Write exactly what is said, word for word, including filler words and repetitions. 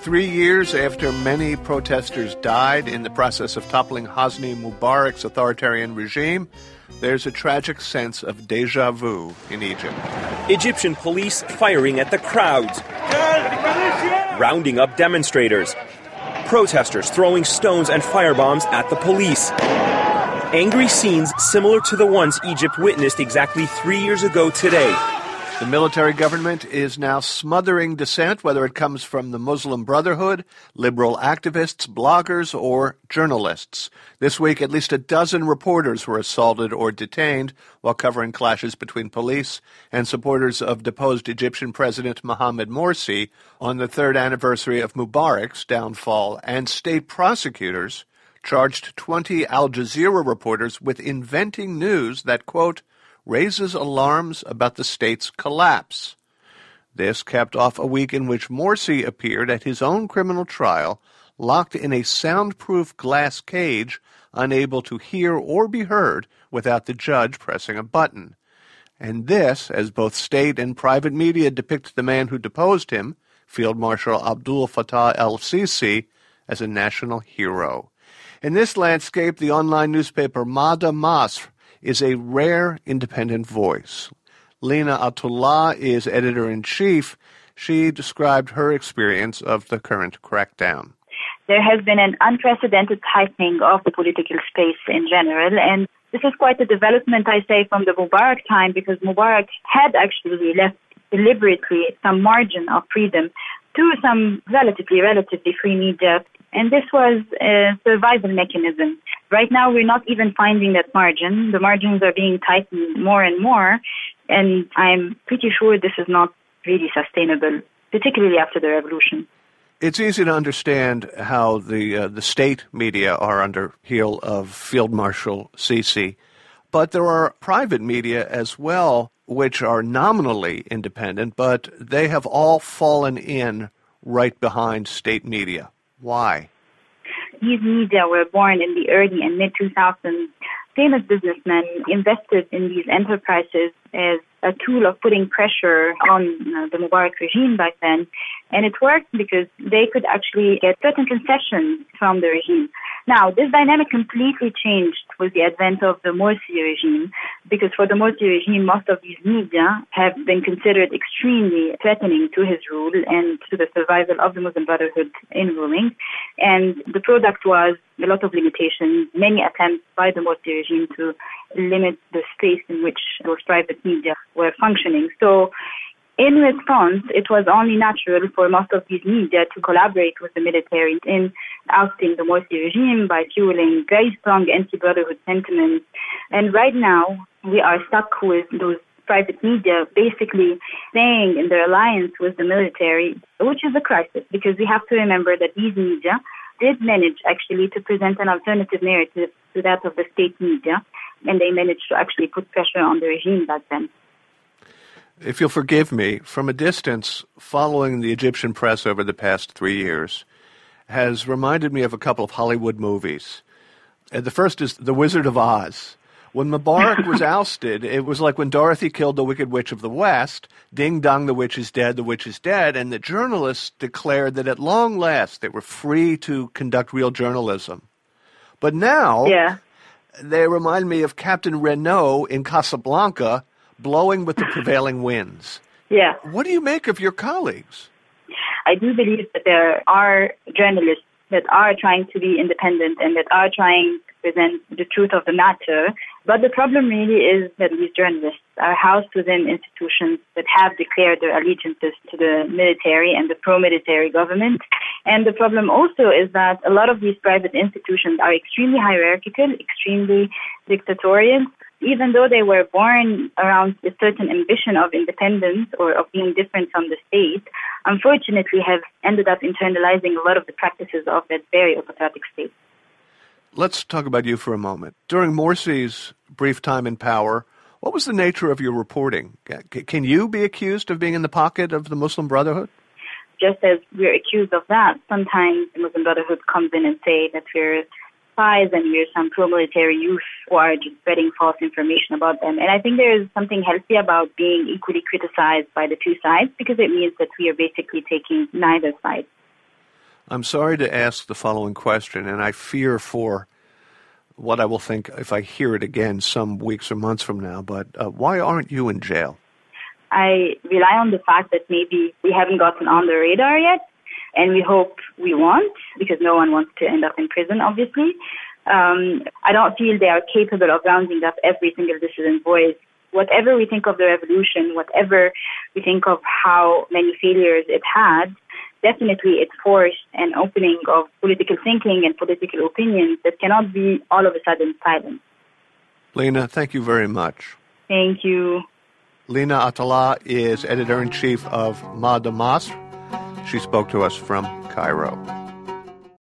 Three years after many protesters died in the process of toppling Hosni Mubarak's authoritarian regime, there's a tragic sense of déjà vu in Egypt. Egyptian police firing at the crowds, rounding up demonstrators, protesters throwing stones and firebombs at the police. Angry scenes similar to the ones Egypt witnessed exactly three years ago today. The military government is now smothering dissent, whether it comes from the Muslim Brotherhood, liberal activists, bloggers, or journalists. This week, at least a dozen reporters were assaulted or detained while covering clashes between police and supporters of deposed Egyptian President Mohamed Morsi on the third anniversary of Mubarak's downfall. And state prosecutors charged twenty Al Jazeera reporters with inventing news that, quote, raises alarms about the state's collapse. This capped off a week in which Morsi appeared at his own criminal trial, locked in a soundproof glass cage, unable to hear or be heard without the judge pressing a button. And this, as both state and private media depict the man who deposed him, Field Marshal Abdul Fattah el-Sisi, as a national hero. In this landscape, the online newspaper Mada Masr is a rare independent voice. Lina Atullah is editor-in-chief. She described her experience of the current crackdown. There has been an unprecedented tightening of the political space in general, and this is quite a development, I say, from the Mubarak time, because Mubarak had actually left deliberately some margin of freedom to some relatively, relatively free media, and this was a survival mechanism. Right now, we're not even finding that margin. The margins are being tightened more and more, and I'm pretty sure this is not really sustainable, particularly after the revolution. It's easy to understand how the uh, the state media are under heel of Field Marshal Sisi, but there are private media as well, which are nominally independent, but they have all fallen in right behind state media. Why? These media were born in the early and mid two thousands. Famous businessmen invested in these enterprises as a tool of putting pressure on uh, the Mubarak regime back then. And it worked because they could actually get certain concessions from the regime. Now, this dynamic completely changed with the advent of the Morsi regime, because for the Morsi regime, most of these media have been considered extremely threatening to his rule and to the survival of the Muslim Brotherhood in ruling. And the product was a lot of limitations, many attempts by the Morsi regime to limit the space in which those private media were functioning. So, in response, it was only natural for most of these media to collaborate with the military in ousting the Morsi regime by fueling very strong anti-brotherhood sentiments. And right now, we are stuck with those private media basically staying in their alliance with the military, which is a crisis, because we have to remember that these media did manage actually to present an alternative narrative to that of the state media, and they managed to actually put pressure on the regime back then. If you'll forgive me, from a distance, following the Egyptian press over the past three years has reminded me of a couple of Hollywood movies. Uh, the first is The Wizard of Oz. When Mubarak was ousted, it was like when Dorothy killed the Wicked Witch of the West, ding dong, the witch is dead, the witch is dead, and the journalists declared that at long last they were free to conduct real journalism. But now, yeah. they remind me of Captain Renault in Casablanca, blowing with the prevailing winds. Yeah. What do you make of your colleagues? I do believe that there are journalists that are trying to be independent and that are trying to present the truth of the matter. But the problem really is that these journalists are housed within institutions that have declared their allegiances to the military and the pro-military government. And the problem also is that a lot of these private institutions are extremely hierarchical, extremely dictatorial. Even though they were born around a certain ambition of independence or of being different from the state, unfortunately have ended up internalizing a lot of the practices of that very autocratic state. Let's talk about you for a moment. During Morsi's brief time in power, what was the nature of your reporting? Can you be accused of being in the pocket of the Muslim Brotherhood? Just as we're accused of that, sometimes the Muslim Brotherhood comes in and say that we're spies and we're some pro-military youth who are just spreading false information about them. And I think there is something healthy about being equally criticized by the two sides, because it means that we are basically taking neither side. I'm sorry to ask the following question, and I fear for what I will think if I hear it again some weeks or months from now, but uh, why aren't you in jail? I rely on the fact that maybe we haven't gotten on the radar yet, and we hope we won't, because no one wants to end up in prison, obviously. Um, I don't feel they are capable of rounding up every single dissident voice. Whatever we think of the revolution, whatever we think of how many failures it had, definitely it forced an opening of political thinking and political opinions that cannot be all of a sudden silenced. Lina, thank you very much. Thank you. Lina Atallah is editor-in-chief of Ma de Masr. She spoke to us from Cairo.